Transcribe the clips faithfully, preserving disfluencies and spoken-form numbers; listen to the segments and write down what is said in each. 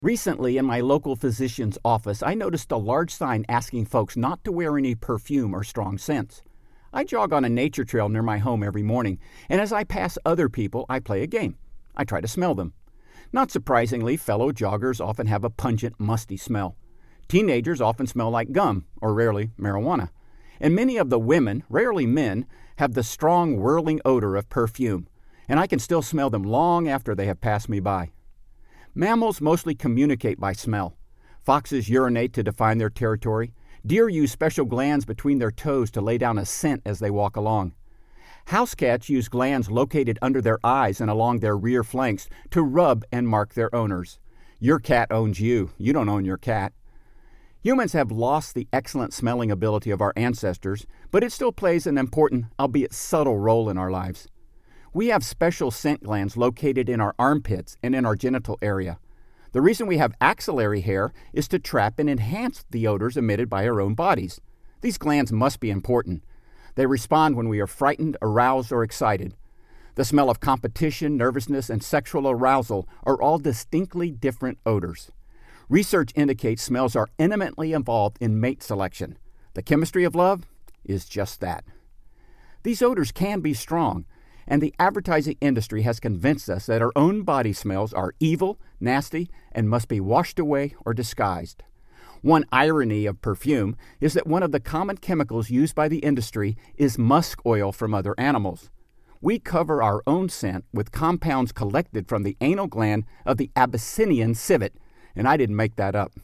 Recently, in my local physician's office, I noticed a large sign asking folks not to wear any perfume or strong scents. I jog on a nature trail near my home every morning, and as I pass other people, I play a game. I try to smell them. Not surprisingly, fellow joggers often have a pungent, musty smell. Teenagers often smell like gum, or rarely marijuana. And many of the women, rarely men, have the strong, whirling odor of perfume, and I can still smell them long after they have passed me by. Mammals mostly communicate by smell. Foxes urinate to define their territory. Deer use special glands between their toes to lay down a scent as they walk along. House cats use glands located under their eyes and along their rear flanks to rub and mark their owners. Your cat owns you. You don't own your cat. Humans have lost the excellent smelling ability of our ancestors, but it still plays an important, albeit subtle, role in our lives. We have special scent glands located in our armpits and in our genital area. The reason we have axillary hair is to trap and enhance the odors emitted by our own bodies. These glands must be important. They respond when we are frightened, aroused, or excited. The smell of competition, nervousness, and sexual arousal are all distinctly different odors. Research indicates smells are intimately involved in mate selection. The chemistry of love is just that. These odors can be strong, and the advertising industry has convinced us that our own body smells are evil, nasty, and must be washed away or disguised. One irony of perfume is that one of the common chemicals used by the industry is musk oil from other animals. We cover our own scent with compounds collected from the anal gland of the Abyssinian civet, and I didn't make that up.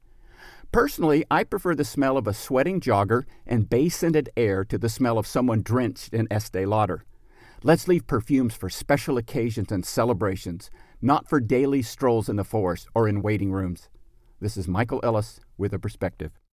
Personally, I prefer the smell of a sweating jogger and bay-scented air to the smell of someone drenched in Estee Lauder. Let's leave perfumes for special occasions and celebrations, not for daily strolls in the forest or in waiting rooms. This is Michael Ellis with a Perspective.